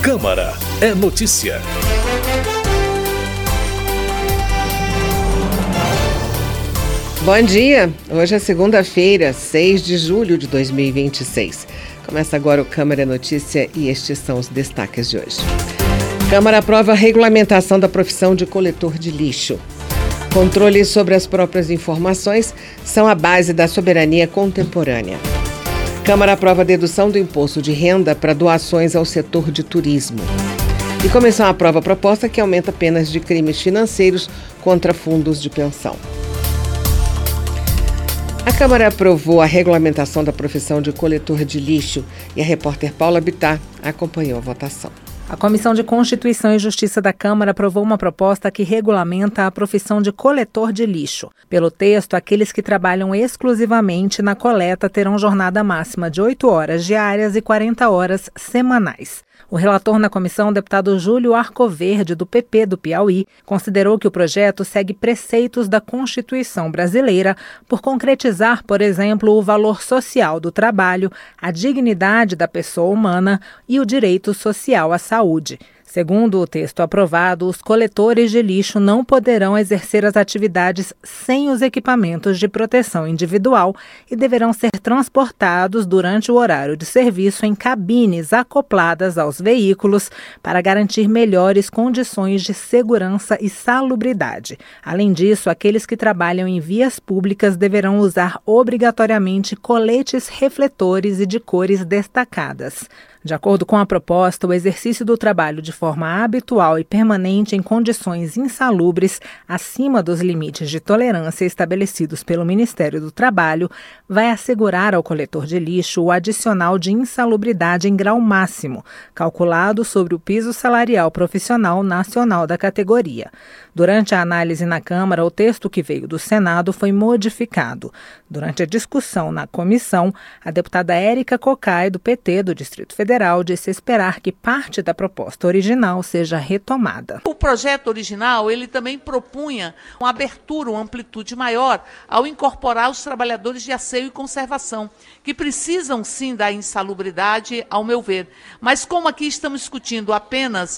Câmara é notícia. Bom dia, hoje é segunda-feira, 6 de julho de 2026. Começa agora o Câmara é Notícia e estes são os destaques de hoje. Câmara aprova a regulamentação da profissão de coletor de lixo. Controle sobre as próprias informações são a base da soberania contemporânea. Câmara aprova a dedução do imposto de renda para doações ao setor de turismo. E comissão aprova a proposta que aumenta penas de crimes financeiros contra fundos de pensão. A Câmara aprovou a regulamentação da profissão de coletor de lixo e a repórter Paula Bittar acompanhou a votação. A Comissão de Constituição e Justiça da Câmara aprovou uma proposta que regulamenta a profissão de coletor de lixo. Pelo texto, aqueles que trabalham exclusivamente na coleta terão jornada máxima de 8 horas diárias e 40 horas semanais. O relator na comissão, o deputado Júlio Arcoverde, do PP do Piauí, considerou que o projeto segue preceitos da Constituição brasileira por concretizar, por exemplo, o valor social do trabalho, a dignidade da pessoa humana e o direito social à saúde. Segundo o texto aprovado, os coletores de lixo não poderão exercer as atividades sem os equipamentos de proteção individual e deverão ser transportados durante o horário de serviço em cabines acopladas aos veículos para garantir melhores condições de segurança e salubridade. Além disso, aqueles que trabalham em vias públicas deverão usar obrigatoriamente coletes refletores e de cores destacadas. De acordo com a proposta, o exercício do trabalho de forma habitual e permanente em condições insalubres, acima dos limites de tolerância estabelecidos pelo Ministério do Trabalho, vai assegurar ao coletor de lixo o adicional de insalubridade em grau máximo, calculado sobre o piso salarial profissional nacional da categoria. Durante a análise na Câmara, o texto que veio do Senado foi modificado. Durante a discussão na comissão, a deputada Érica Cocai, do PT do Distrito Federal, disse esperar que parte da proposta original seja retomada. O projeto original, ele também propunha uma abertura, uma amplitude maior ao incorporar os trabalhadores de asseio e conservação, que precisam sim da insalubridade, ao meu ver. Mas como aqui estamos discutindo apenas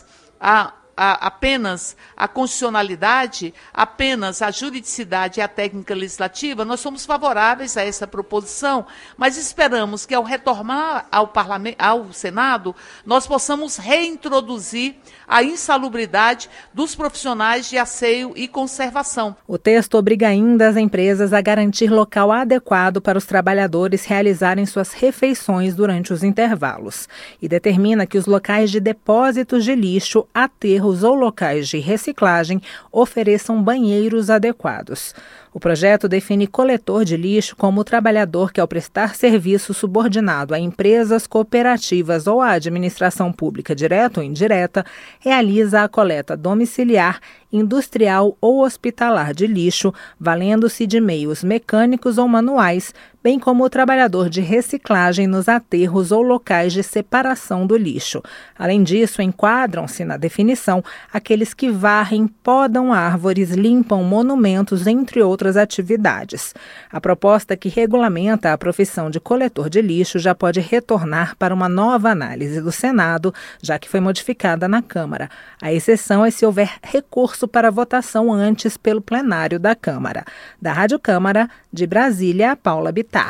a constitucionalidade, apenas a juridicidade e a técnica legislativa, nós somos favoráveis a essa proposição, mas esperamos que ao retornar ao Senado, nós possamos reintroduzir a insalubridade dos profissionais de asseio e conservação. O texto obriga ainda as empresas a garantir local adequado para os trabalhadores realizarem suas refeições durante os intervalos e determina que os locais de depósitos de lixo, aterros ou locais de reciclagem ofereçam banheiros adequados. O projeto define coletor de lixo como o trabalhador que, ao prestar serviço subordinado a empresas, cooperativas ou à administração pública direta ou indireta, realiza a coleta domiciliar, industrial ou hospitalar de lixo, valendo-se de meios mecânicos ou manuais, bem como o trabalhador de reciclagem nos aterros ou locais de separação do lixo. Além disso, enquadram-se na definição aqueles que varrem, podam árvores, limpam monumentos, entre outras atividades. A proposta que regulamenta a profissão de coletor de lixo já pode retornar para uma nova análise do Senado, já que foi modificada na Câmara. A exceção é se houver recurso para votação antes pelo plenário da Câmara. Da Rádio Câmara, de Brasília, Paula Bittar.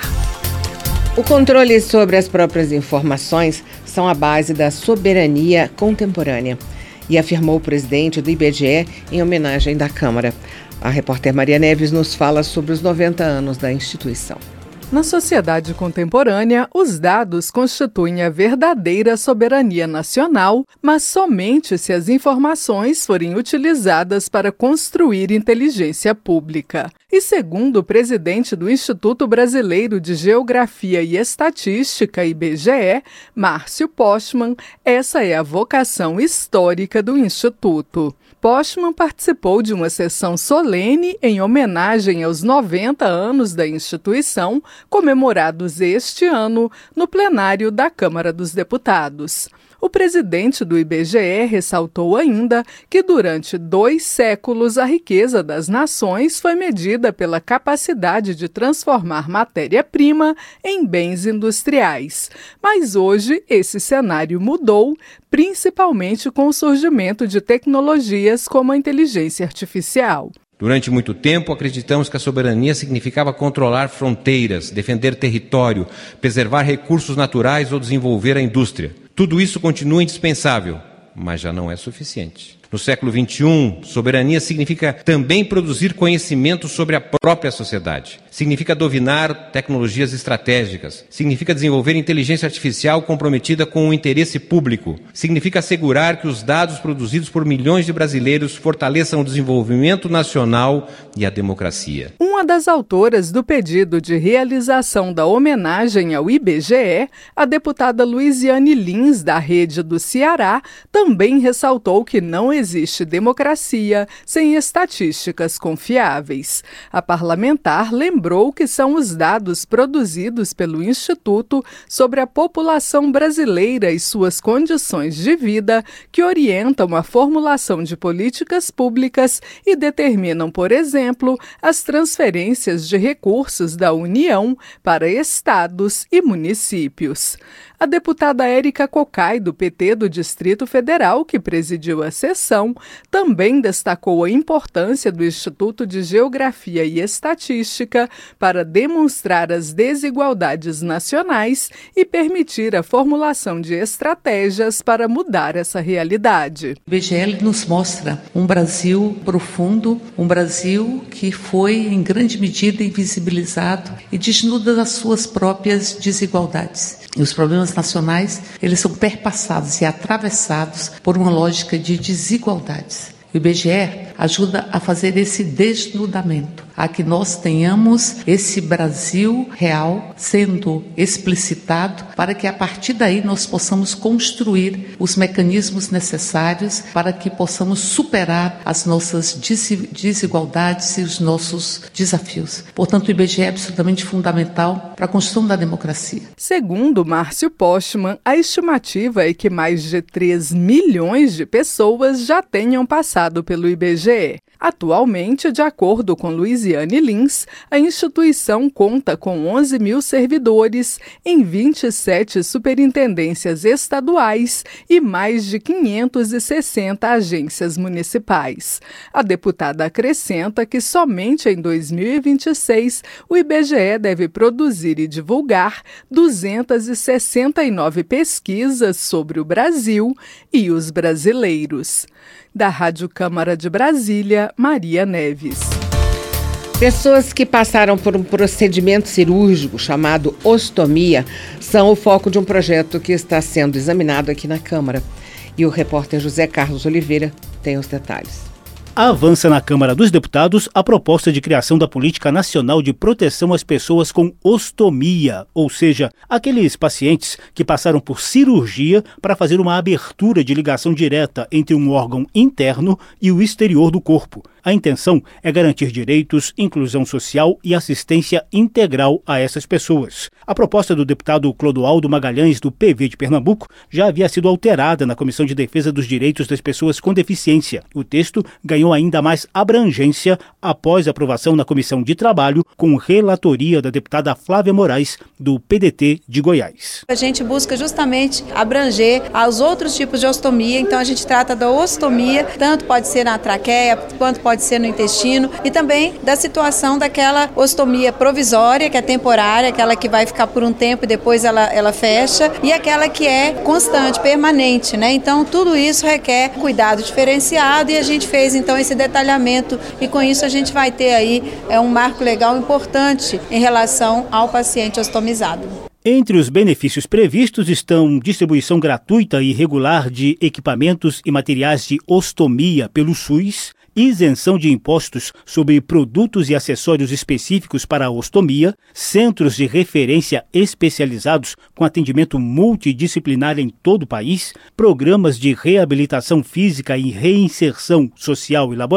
O controle sobre as próprias informações são a base da soberania contemporânea, e afirmou o presidente do IBGE em homenagem da Câmara. A repórter Maria Neves nos fala sobre os 90 anos da instituição. Na sociedade contemporânea, os dados constituem a verdadeira soberania nacional, mas somente se as informações forem utilizadas para construir inteligência pública. E segundo o presidente do Instituto Brasileiro de Geografia e Estatística, IBGE, Márcio Postman, essa é a vocação histórica do Instituto. Postman participou de uma sessão solene em homenagem aos 90 anos da instituição, comemorados este ano no plenário da Câmara dos Deputados. O presidente do IBGE ressaltou ainda que durante 2 séculos a riqueza das nações foi medida pela capacidade de transformar matéria-prima em bens industriais. Mas hoje esse cenário mudou, principalmente com o surgimento de tecnologias como a inteligência artificial. Durante muito tempo, acreditamos que a soberania significava controlar fronteiras, defender território, preservar recursos naturais ou desenvolver a indústria. Tudo isso continua indispensável, mas já não é suficiente. No século XXI, soberania significa também produzir conhecimento sobre a própria sociedade. Significa dominar tecnologias estratégicas. Significa desenvolver inteligência artificial comprometida com o interesse público. Significa assegurar que os dados produzidos por milhões de brasileiros fortaleçam o desenvolvimento nacional e a democracia. Uma das autoras do pedido de realização da homenagem ao IBGE, a deputada Luiziane Lins, da Rede do Ceará, também ressaltou que não existe democracia sem estatísticas confiáveis. A parlamentar lembrou que são os dados produzidos pelo Instituto sobre a população brasileira e suas condições de vida que orientam a formulação de políticas públicas e determinam, por exemplo, as transferências de recursos da União para estados e municípios. A deputada Érica Cocai, do PT do Distrito Federal, que presidiu a sessão, também destacou a importância do Instituto de Geografia e Estatística para demonstrar as desigualdades nacionais e permitir a formulação de estratégias para mudar essa realidade. O IBGE nos mostra um Brasil profundo, um Brasil que foi, em grande medida, invisibilizado e desnuda das suas próprias desigualdades. E os problemas nacionais, eles são perpassados e atravessados por uma lógica de desigualdades. O IBGE ajuda a fazer esse desnudamento, a que nós tenhamos esse Brasil real sendo explicitado para que a partir daí nós possamos construir os mecanismos necessários para que possamos superar as nossas desigualdades e os nossos desafios. Portanto, o IBGE é absolutamente fundamental para a construção da democracia. Segundo Márcio Postman, a estimativa é que mais de 3 milhões de pessoas já tenham passado pelo IBGE. Atualmente, de acordo com Luiziane Lins, a instituição conta com 11 mil servidores em 27 superintendências estaduais e mais de 560 agências municipais. A deputada acrescenta que somente em 2026 o IBGE deve produzir e divulgar 269 pesquisas sobre o Brasil e os brasileiros. Da Rádio Câmara de Brasília, Maria Neves. Pessoas que passaram por um procedimento cirúrgico chamado ostomia são o foco de um projeto que está sendo examinado aqui na Câmara. E o repórter José Carlos Oliveira tem os detalhes. Avança na Câmara dos Deputados a proposta de criação da Política Nacional de Proteção às Pessoas com Ostomia, ou seja, aqueles pacientes que passaram por cirurgia para fazer uma abertura de ligação direta entre um órgão interno e o exterior do corpo. A intenção é garantir direitos, inclusão social e assistência integral a essas pessoas. A proposta do deputado Clodoaldo Magalhães, do PV de Pernambuco, já havia sido alterada na Comissão de Defesa dos Direitos das Pessoas com Deficiência. O texto ganhou ainda mais abrangência após a aprovação na Comissão de Trabalho, com relatoria da deputada Flávia Moraes, do PDT de Goiás. A gente busca justamente abranger aos outros tipos de ostomia, então a gente trata da ostomia, tanto pode ser na traqueia, quanto pode ser no intestino, e também da situação daquela ostomia provisória, que é temporária, aquela que vai ficar por um tempo e depois ela fecha, e aquela que é constante, permanente, né? Então tudo isso requer cuidado diferenciado e a gente fez então esse detalhamento e com isso a gente vai ter aí um marco legal importante em relação ao paciente ostomizado. Entre os benefícios previstos estão distribuição gratuita e regular de equipamentos e materiais de ostomia pelo SUS, isenção de impostos sobre produtos e acessórios específicos para a ostomia, centros de referência especializados com atendimento multidisciplinar em todo o país, programas de reabilitação física e reinserção social e laboral,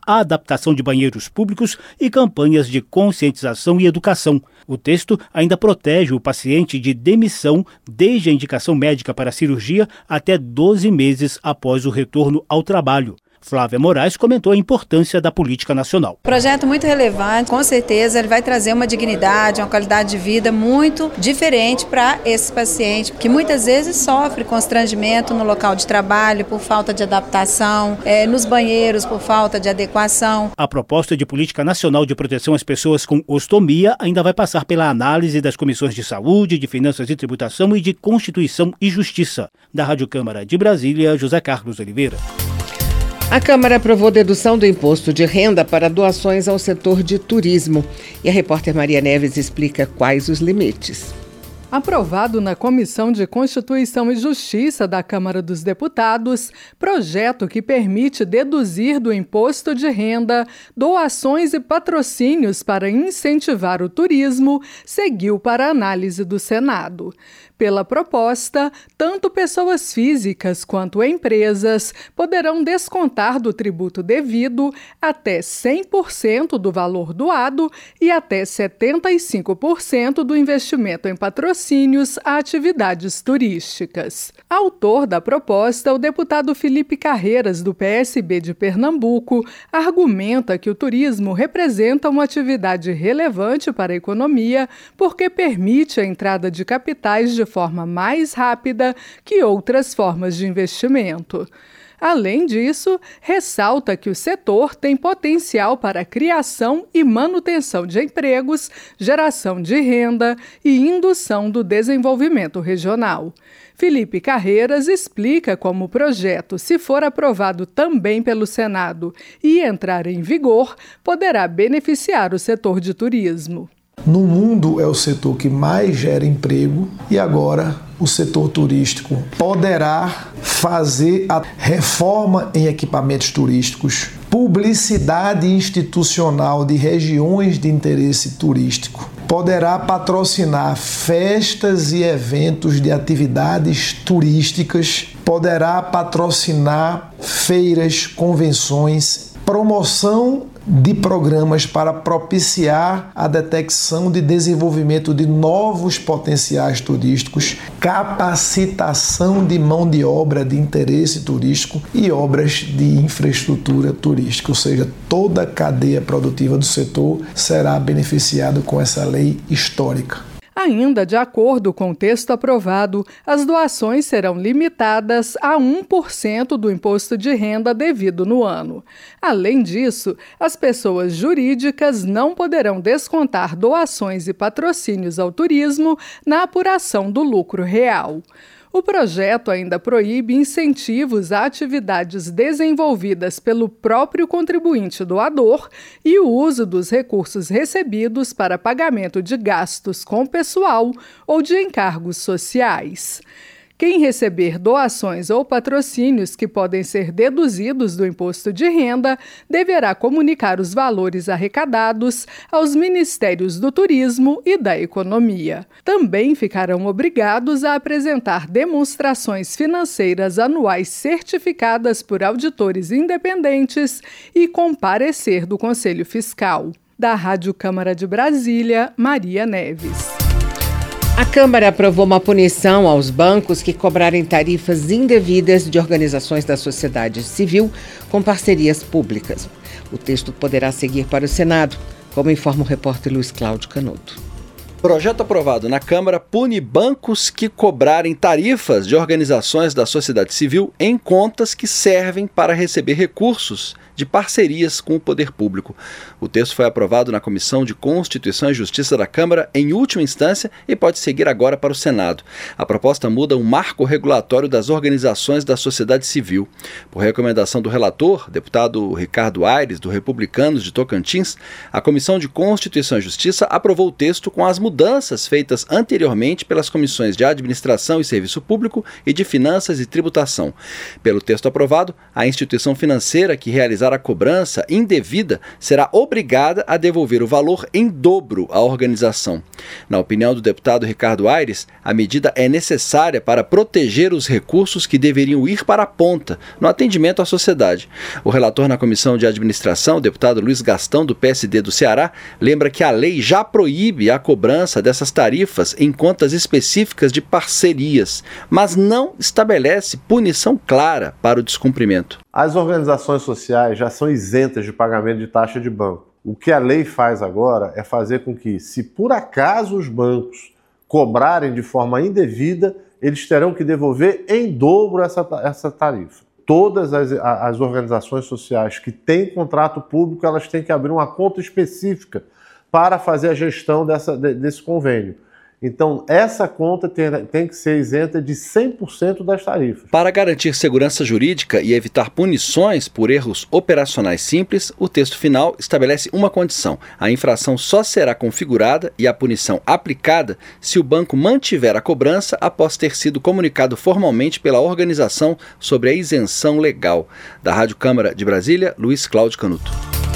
a adaptação de banheiros públicos e campanhas de conscientização e educação. O texto ainda protege o paciente de demissão desde a indicação médica para a cirurgia até 12 meses após o retorno ao trabalho. Flávia Moraes comentou a importância da política nacional. Projeto muito relevante, com certeza ele vai trazer uma dignidade, uma qualidade de vida muito diferente para esse paciente, que muitas vezes sofre constrangimento no local de trabalho por falta de adaptação, nos banheiros por falta de adequação. A proposta de política nacional de proteção às pessoas com ostomia ainda vai passar pela análise das comissões de saúde, de finanças e tributação e de Constituição e Justiça. Da Rádio Câmara de Brasília, José Carlos Oliveira. A Câmara aprovou dedução do imposto de renda para doações ao setor de turismo. E a repórter Maria Neves explica quais os limites. Aprovado na Comissão de Constituição e Justiça da Câmara dos Deputados, projeto que permite deduzir do imposto de renda doações e patrocínios para incentivar o turismo, seguiu para análise do Senado. Pela proposta, tanto pessoas físicas quanto empresas poderão descontar do tributo devido até 100% do valor doado e até 75% do investimento em patrocínios a atividades turísticas. Autor da proposta, o deputado Felipe Carreiras, do PSB de Pernambuco, argumenta que o turismo representa uma atividade relevante para a economia porque permite a entrada de capitais de forma mais rápida que outras formas de investimento. Além disso, ressalta que o setor tem potencial para a criação e manutenção de empregos, geração de renda e indução do desenvolvimento regional. Felipe Carreiras explica como o projeto, se for aprovado também pelo Senado e entrar em vigor, poderá beneficiar o setor de turismo. No mundo é o setor que mais gera emprego e agora o setor turístico poderá fazer a reforma em equipamentos turísticos, publicidade institucional de regiões de interesse turístico, poderá patrocinar festas e eventos de atividades turísticas, poderá patrocinar feiras, convenções, promoção de programas para propiciar a detecção de desenvolvimento de novos potenciais turísticos, capacitação de mão de obra de interesse turístico e obras de infraestrutura turística, ou seja, toda a cadeia produtiva do setor será beneficiada com essa lei histórica. Ainda de acordo com o texto aprovado, as doações serão limitadas a 1% do imposto de renda devido no ano. Além disso, as pessoas jurídicas não poderão descontar doações e patrocínios ao turismo na apuração do lucro real. O projeto ainda proíbe incentivos a atividades desenvolvidas pelo próprio contribuinte doador e o uso dos recursos recebidos para pagamento de gastos com pessoal ou de encargos sociais. Quem receber doações ou patrocínios que podem ser deduzidos do imposto de renda deverá comunicar os valores arrecadados aos Ministérios do Turismo e da Economia. Também ficarão obrigados a apresentar demonstrações financeiras anuais certificadas por auditores independentes e com parecer do Conselho Fiscal. Da Rádio Câmara de Brasília, Maria Neves. A Câmara aprovou uma punição aos bancos que cobrarem tarifas indevidas de organizações da sociedade civil com parcerias públicas. O texto poderá seguir para o Senado, como informa o repórter Luiz Cláudio Canuto. Projeto aprovado na Câmara pune bancos que cobrarem tarifas de organizações da sociedade civil em contas que servem para receber recursos de parcerias com o poder público. O texto foi aprovado na Comissão de Constituição e Justiça da Câmara em última instância e pode seguir agora para o Senado. A proposta muda o marco regulatório das organizações da sociedade civil. Por recomendação do relator, deputado Ricardo Aires, do Republicanos de Tocantins, a Comissão de Constituição e Justiça aprovou o texto com as mudanças mudanças feitas anteriormente pelas comissões de Administração e Serviço Público e de Finanças e Tributação. Pelo texto aprovado, a instituição financeira que realizar a cobrança indevida será obrigada a devolver o valor em dobro à organização. Na opinião do deputado Ricardo Aires, a medida é necessária para proteger os recursos que deveriam ir para a ponta, no atendimento à sociedade. O relator na Comissão de Administração, o deputado Luiz Gastão, do PSD do Ceará, lembra que a lei já proíbe a cobrança dessas tarifas em contas específicas de parcerias, mas não estabelece punição clara para o descumprimento. As organizações sociais já são isentas de pagamento de taxa de banco. O que a lei faz agora é fazer com que, se por acaso os bancos cobrarem de forma indevida, eles terão que devolver em dobro essa tarifa. Todas as organizações sociais que têm contrato público, elas têm que abrir uma conta específica para fazer a gestão desse convênio. Então, essa conta tem que ser isenta de 100% das tarifas. Para garantir segurança jurídica e evitar punições por erros operacionais simples, o texto final estabelece uma condição. A infração só será configurada e a punição aplicada se o banco mantiver a cobrança após ter sido comunicado formalmente pela organização sobre a isenção legal. Da Rádio Câmara de Brasília, Luiz Cláudio Canuto.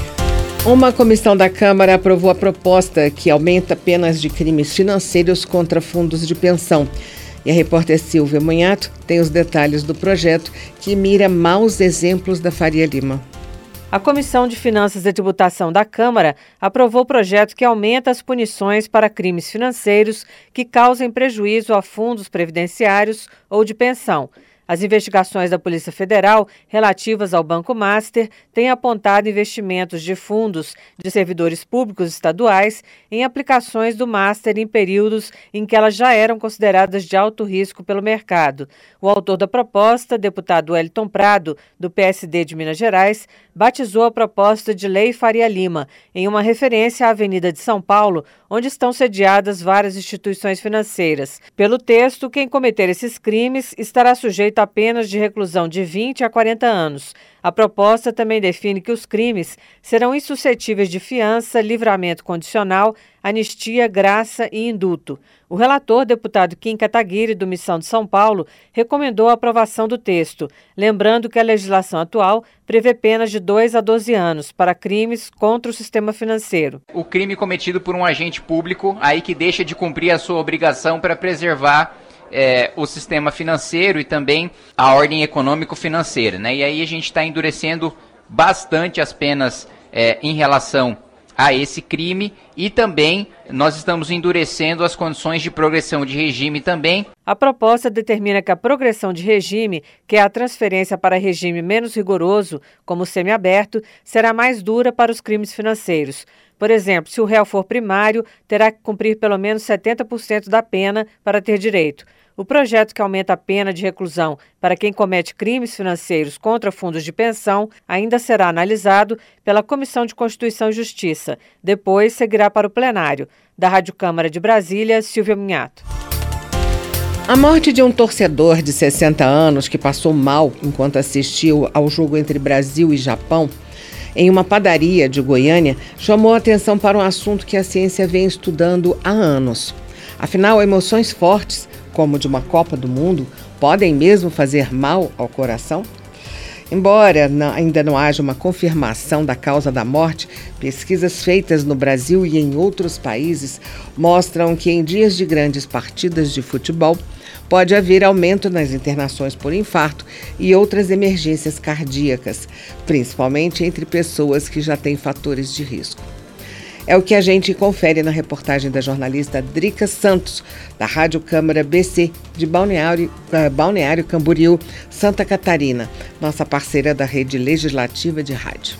Uma comissão da Câmara aprovou a proposta que aumenta penas de crimes financeiros contra fundos de pensão. E a repórter Silvia Munhato tem os detalhes do projeto que mira maus exemplos da Faria Lima. A Comissão de Finanças e Tributação da Câmara aprovou o projeto que aumenta as punições para crimes financeiros que causem prejuízo a fundos previdenciários ou de pensão. As investigações da Polícia Federal relativas ao Banco Master têm apontado investimentos de fundos de servidores públicos estaduais em aplicações do Master em períodos em que elas já eram consideradas de alto risco pelo mercado. O autor da proposta, deputado Wellington Prado, do PSD de Minas Gerais, batizou a proposta de Lei Faria Lima, em uma referência à Avenida de São Paulo, onde estão sediadas várias instituições financeiras. Pelo texto, quem cometer esses crimes estará sujeito a penas de reclusão de 20 a 40 anos. A proposta também define que os crimes serão insuscetíveis de fiança, livramento condicional, anistia, graça e indulto. O relator, deputado Kim Kataguiri, do Missão de São Paulo, recomendou a aprovação do texto, lembrando que a legislação atual prevê penas de 2 a 12 anos para crimes contra o sistema financeiro. O crime cometido por um agente público, aí que deixa de cumprir a sua obrigação para preservar o sistema financeiro e também a ordem econômico-financeira, né? E aí a gente está endurecendo bastante as penas em relação a esse crime e também nós estamos endurecendo as condições de progressão de regime também. A proposta determina que a progressão de regime, que é a transferência para regime menos rigoroso, como o semiaberto, será mais dura para os crimes financeiros. Por exemplo, se o réu for primário, terá que cumprir pelo menos 70% da pena para ter direito. O projeto que aumenta a pena de reclusão para quem comete crimes financeiros contra fundos de pensão ainda será analisado pela Comissão de Constituição e Justiça. Depois seguirá para o plenário. Da Rádio Câmara de Brasília, Silvia Munhato. A morte de um torcedor de 60 anos que passou mal enquanto assistiu ao jogo entre Brasil e Japão em uma padaria de Goiânia chamou a atenção para um assunto que a ciência vem estudando há anos. Afinal, emoções fortes, como de uma Copa do Mundo, podem mesmo fazer mal ao coração? Embora ainda não haja uma confirmação da causa da morte, pesquisas feitas no Brasil e em outros países mostram que em dias de grandes partidas de futebol pode haver aumento nas internações por infarto e outras emergências cardíacas, principalmente entre pessoas que já têm fatores de risco. É o que a gente confere na reportagem da jornalista Drica Santos, da Rádio Câmara BC, de Balneário Camboriú, Santa Catarina, nossa parceira da rede legislativa de rádio.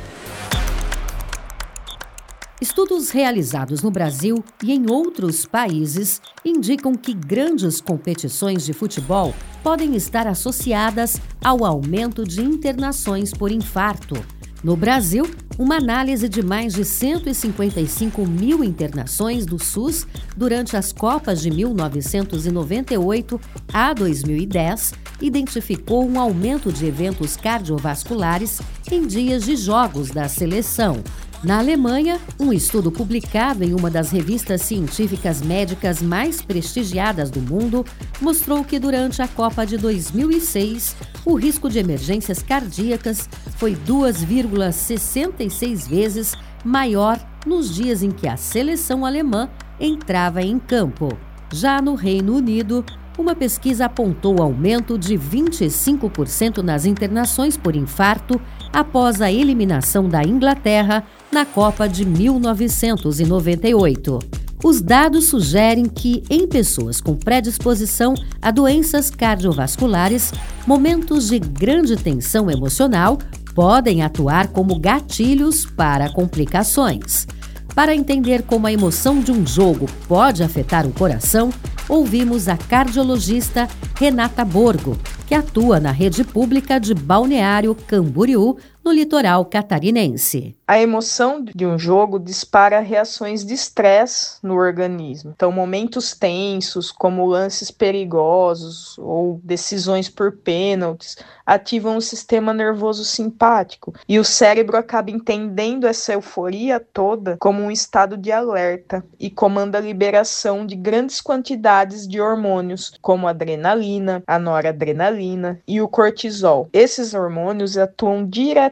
Estudos realizados no Brasil e em outros países indicam que grandes competições de futebol podem estar associadas ao aumento de internações por infarto. No Brasil, uma análise de mais de 155 mil internações do SUS durante as Copas de 1998 a 2010 identificou um aumento de eventos cardiovasculares em dias de jogos da seleção. Na Alemanha, um estudo publicado em uma das revistas científicas médicas mais prestigiadas do mundo mostrou que durante a Copa de 2006, o risco de emergências cardíacas foi 2,66 vezes maior nos dias em que a seleção alemã entrava em campo. Já no Reino Unido, uma pesquisa apontou aumento de 25% nas internações por infarto após a eliminação da Inglaterra na Copa de 1998. Os dados sugerem que, em pessoas com predisposição a doenças cardiovasculares, momentos de grande tensão emocional podem atuar como gatilhos para complicações. Para entender como a emoção de um jogo pode afetar o coração, ouvimos a cardiologista Renata Borgo, que atua na rede pública de Balneário Camboriú, no litoral catarinense. A emoção de um jogo dispara reações de estresse no organismo. Então, momentos tensos, como lances perigosos ou decisões por pênaltis, ativam o sistema nervoso simpático e o cérebro acaba entendendo essa euforia toda como um estado de alerta e comanda a liberação de grandes quantidades de hormônios, como a adrenalina, a noradrenalina e o cortisol. Esses hormônios atuam diretamente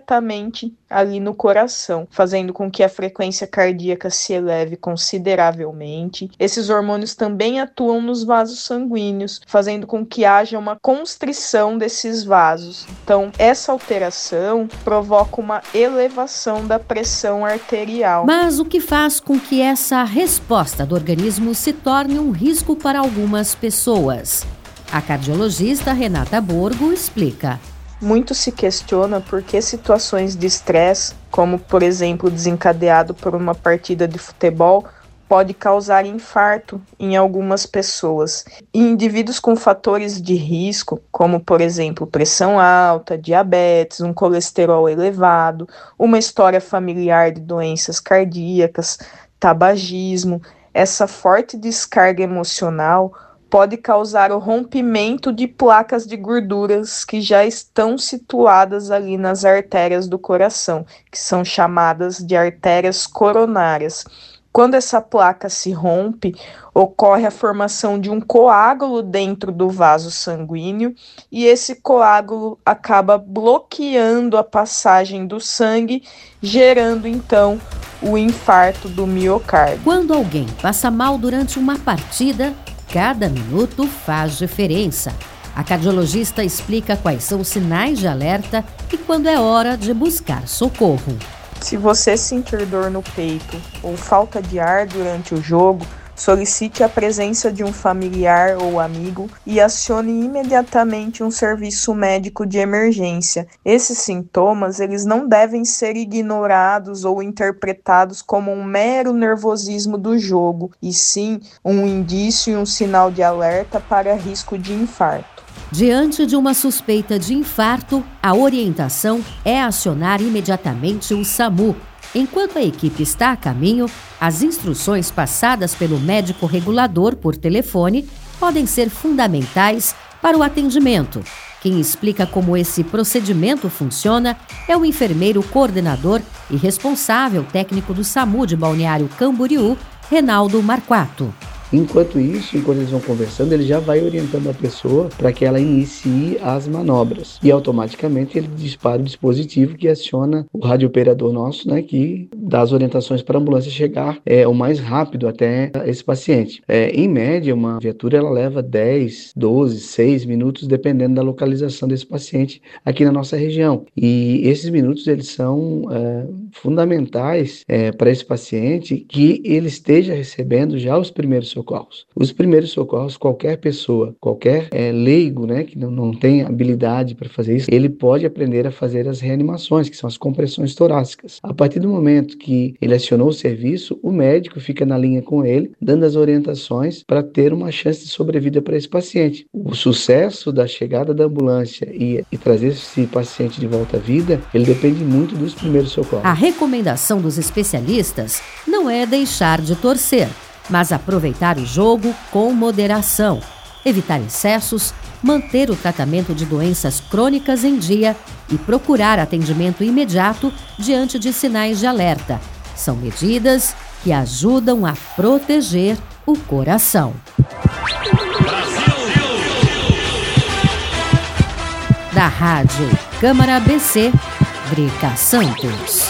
ali no coração, fazendo com que a frequência cardíaca se eleve consideravelmente. Esses hormônios também atuam nos vasos sanguíneos, fazendo com que haja uma constrição desses vasos. Então, essa alteração provoca uma elevação da pressão arterial. Mas o que faz com que essa resposta do organismo se torne um risco para algumas pessoas? A cardiologista Renata Borgo explica. Muito se questiona por que situações de estresse, como por exemplo desencadeado por uma partida de futebol, pode causar infarto em algumas pessoas. E indivíduos com fatores de risco, como por exemplo pressão alta, diabetes, um colesterol elevado, uma história familiar de doenças cardíacas, tabagismo, essa forte descarga emocional pode causar o rompimento de placas de gorduras que já estão situadas ali nas artérias do coração, que são chamadas de artérias coronárias. Quando essa placa se rompe, ocorre a formação de um coágulo dentro do vaso sanguíneo e esse coágulo acaba bloqueando a passagem do sangue, gerando então o infarto do miocárdio. Quando alguém passa mal durante uma partida, cada minuto faz diferença. A cardiologista explica quais são os sinais de alerta e quando é hora de buscar socorro. Se você sentir dor no peito ou falta de ar durante o jogo, solicite a presença de um familiar ou amigo e acione imediatamente um serviço médico de emergência. Esses sintomas, eles não devem ser ignorados ou interpretados como um mero nervosismo do jogo, e sim um indício e um sinal de alerta para risco de infarto. Diante de uma suspeita de infarto, a orientação é acionar imediatamente o SAMU. Enquanto a equipe está a caminho, as instruções passadas pelo médico regulador por telefone podem ser fundamentais para o atendimento. Quem explica como esse procedimento funciona é o enfermeiro coordenador e responsável técnico do SAMU de Balneário Camboriú, Renaldo Marquato. Enquanto eles vão conversando, ele já vai orientando a pessoa para que ela inicie as manobras. E automaticamente ele dispara o dispositivo que aciona o radiooperador nosso, né, que dá as orientações para a ambulância chegar o mais rápido até esse paciente. Em média, uma viatura ela leva 10, 12, 6 minutos, dependendo da localização desse paciente aqui na nossa região. E esses minutos eles são fundamentais para esse paciente que ele esteja recebendo já os primeiros socorros. Os primeiros socorros, qualquer pessoa, qualquer leigo, né, que não tem habilidade para fazer isso, ele pode aprender a fazer as reanimações, que são as compressões torácicas. A partir do momento que ele acionou o serviço, o médico fica na linha com ele, dando as orientações para ter uma chance de sobrevida para esse paciente. O sucesso da chegada da ambulância e trazer esse paciente de volta à vida, ele depende muito dos primeiros socorros. A recomendação dos especialistas não é deixar de torcer, mas aproveitar o jogo com moderação, evitar excessos, manter o tratamento de doenças crônicas em dia e procurar atendimento imediato diante de sinais de alerta, São medidas que ajudam a proteger o coração. Da Rádio Câmara ABC, Drica Santos.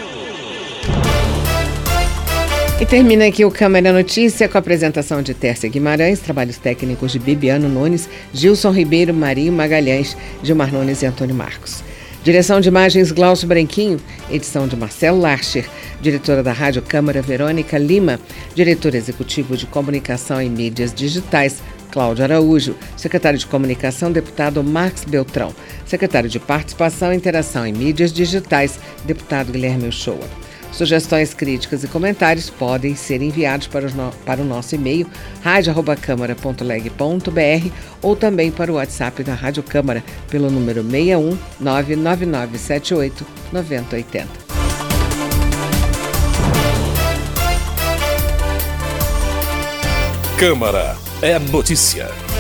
E termina aqui o Câmara Notícia com a apresentação de Tércia Guimarães, trabalhos técnicos de Bibiano Nunes, Gilson Ribeiro, Marinho Magalhães, Gilmar Nunes e Antônio Marcos. Direção de imagens Glaucio Branquinho, edição de Marcelo Larcher, diretora da Rádio Câmara Verônica Lima, diretor executivo de comunicação e mídias digitais Cláudio Araújo, secretário de comunicação deputado Marcos Beltrão, secretário de participação e interação em mídias digitais deputado Guilherme Uchoa. Sugestões, críticas e comentários podem ser enviados para o nosso e-mail radio@câmara.leg.br ou também para o WhatsApp da Rádio Câmara pelo número 61 99978 9080. Câmara é notícia.